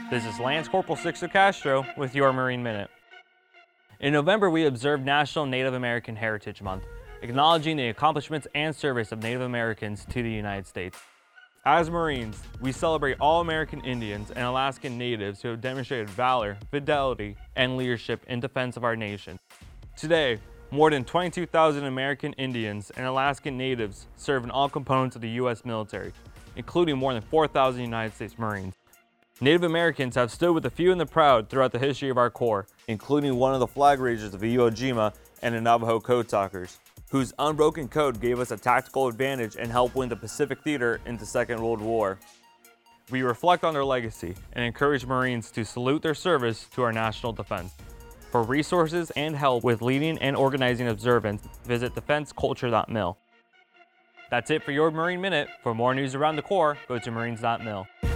This is Lance Corporal Sixto Castro with your Marine Minute. In November, we observed National Native American Heritage Month, acknowledging the accomplishments and service of Native Americans to the United States. As Marines, we celebrate all American Indians and Alaskan Natives who have demonstrated valor, fidelity, and leadership in defense of our nation. Today, more than 22,000 American Indians and Alaskan Natives serve in all components of the U.S. military, including more than 4,000 United States Marines. Native Americans have stood with the few and the proud throughout the history of our Corps, including one of the flag raisers of Iwo Jima and the Navajo Code Talkers, whose unbroken code gave us a tactical advantage and helped win the Pacific Theater in the Second World War. We reflect on their legacy and encourage Marines to salute their service to our national defense. For resources and help with leading and organizing observance, visit defenseculture.mil. That's it for your Marine Minute. For more news around the Corps, go to marines.mil.